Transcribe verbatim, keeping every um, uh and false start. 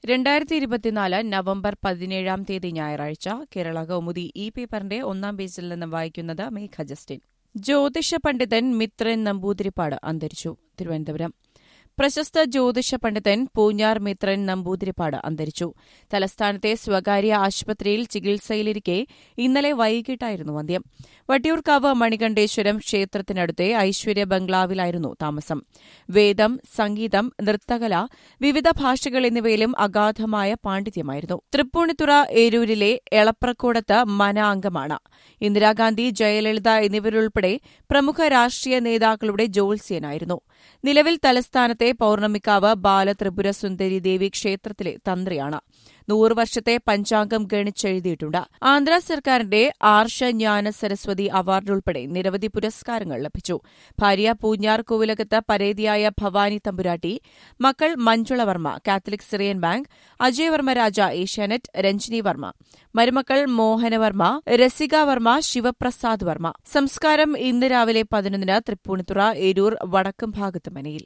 രണ്ടായിരത്തി ഇരുപത്തിനാല് നവംബർ പതിനേഴാം തീയതി ഞായറാഴ്ച കേരള കൗമുദി ഈ പേപ്പറിന്റെ ഒന്നാം പേജിൽ നിന്ന് വായിക്കുന്നത് മേഘ ജസ്റ്റിൻ. ജ്യോതിഷ പണ്ഡിതൻ മിത്രൻ നമ്പൂതിരിപ്പാട് അന്തരിച്ചു. തിരുവനന്തപുരം. പ്രശസ്ത ജ്യോതിഷ പണ്ഡിതൻ പൂഞ്ഞാർ മിത്രൻ നമ്പൂതിരിപ്പാട് അന്തരിച്ചു. തലസ്ഥാനത്തെ സ്വകാര്യ ആശുപത്രിയിൽ ചികിത്സയിലിരിക്കെ ഇന്നലെ വൈകിട്ടായിരുന്നു അന്ത്യം. വട്ടിയൂർക്കാവ് മണികണ്ഠേശ്വരം ക്ഷേത്രത്തിനടുത്തെ ഐശ്വര്യ ബംഗ്ലാവിലായിരുന്നു താമസം. വേദം, സംഗീതം, നൃത്തകല, വിവിധ ഭാഷകൾ എന്നിവയിലും അഗാധമായ പാണ്ഡിത്യമായിരുന്നു. തൃപ്പൂണിത്തുറ ഏരൂരിലെ എളപ്രക്കോടത്ത് മന അംഗമാണ്. ഇന്ദിരാഗാന്ധി, ജയലളിത എന്നിവരുൾപ്പെടെ പ്രമുഖ രാഷ്ട്രീയ നേതാക്കളുടെ ജ്യോത്സ്യനായിരുന്നു. നിലവിൽ തലസ്ഥാനത്തെ പൌർണമിക്കാവ് ബാലത്രിപുര സുന്ദരി ദേവി ക്ഷേത്രത്തിലെ തന്ത്രിയാണ്. നൂറ് വർഷത്തെ പഞ്ചാംഗം ഗണിച്ചെഴുതിയിട്ടുണ്ട്. ആന്ധ്ര സർക്കാരിന്റെ ആർഷ ജ്ഞാന സരസ്വതി അവാർഡ് ഉൾപ്പെടെ നിരവധി പുരസ്കാരങ്ങൾ ലഭിച്ചു. ഭാര്യ പൂഞ്ഞാർ കോവിലകത്ത് പരേതിയായ ഭവാനി തമ്പുരാട്ടി, മക്കൾ മഞ്ജുള വർമ്മ, കാത്തലിക് സിറിയൻ ബാങ്ക്, അജയ് വർമ്മ രാജ, ഏഷ്യാനെറ്റ്, രഞ്ജിനി വർമ്മ, മരുമക്കൾ മോഹനവർമ്മ, രസിക വർമ്മ, ശിവപ്രസാദ് വർമ്മ. സംസ്കാരം ഇന്ന് രാവിലെ പതിനൊന്നിന് തൃപ്പൂണിത്തുറ ഏരൂർ വടക്കും ഭാഗത്ത് മനയിൽ.